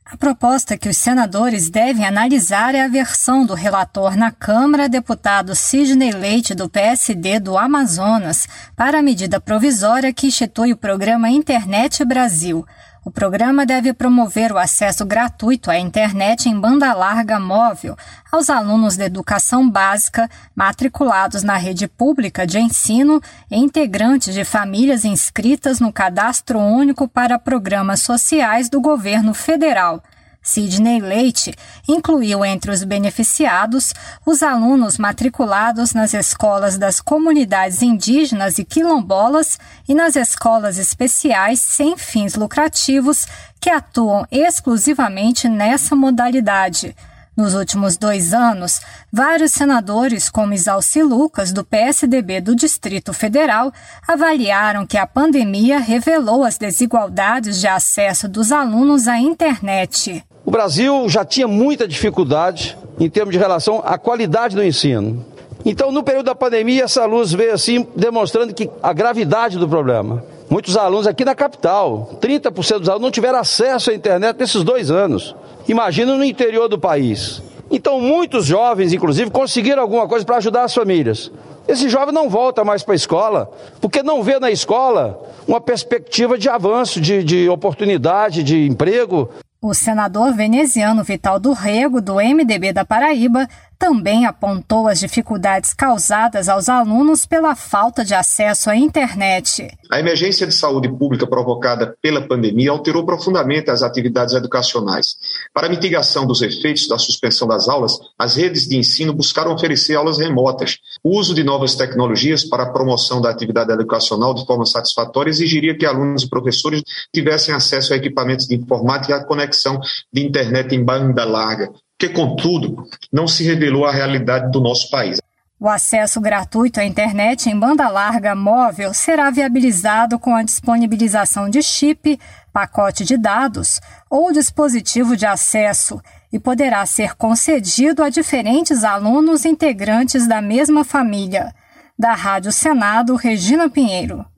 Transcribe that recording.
A proposta que os senadores devem analisar é a versão do relator na Câmara, deputado Sidney Leite, do PSD do Amazonas, para a medida provisória que institui o programa Internet Brasil. O programa deve promover o acesso gratuito à internet em banda larga móvel aos alunos da educação básica matriculados na rede pública de ensino e integrantes de famílias inscritas no Cadastro Único para Programas Sociais do Governo Federal. Sidney Leite incluiu entre os beneficiados os alunos matriculados nas escolas das comunidades indígenas e quilombolas e nas escolas especiais sem fins lucrativos que atuam exclusivamente nessa modalidade. Nos últimos 2 anos, vários senadores, como Isalci Lucas, do PSDB do Distrito Federal, avaliaram que a pandemia revelou as desigualdades de acesso dos alunos à internet. O Brasil já tinha muita dificuldade em termos de relação à qualidade do ensino. Então, no período da pandemia, essa luz veio assim, demonstrando a gravidade do problema. Muitos alunos aqui na capital, 30% dos alunos não tiveram acesso à internet nesses 2 anos. Imagina no interior do país. Então, muitos jovens, inclusive, conseguiram alguma coisa para ajudar as famílias. Esse jovem não volta mais para a escola, porque não vê na escola uma perspectiva de avanço, de oportunidade, de emprego. O senador veneziano Vital do Rego, do MDB da Paraíba, também apontou as dificuldades causadas aos alunos pela falta de acesso à internet. A emergência de saúde pública provocada pela pandemia alterou profundamente as atividades educacionais. Para a mitigação dos efeitos da suspensão das aulas, as redes de ensino buscaram oferecer aulas remotas. O uso de novas tecnologias para a promoção da atividade educacional de forma satisfatória exigiria que alunos e professores tivessem acesso a equipamentos de informática e a conexão de internet em banda larga, que, contudo, não se revelou a realidade do nosso país. O acesso gratuito à internet em banda larga móvel será viabilizado com a disponibilização de chip, pacote de dados ou dispositivo de acesso e poderá ser concedido a diferentes alunos integrantes da mesma família. Da Rádio Senado, Regina Pinheiro.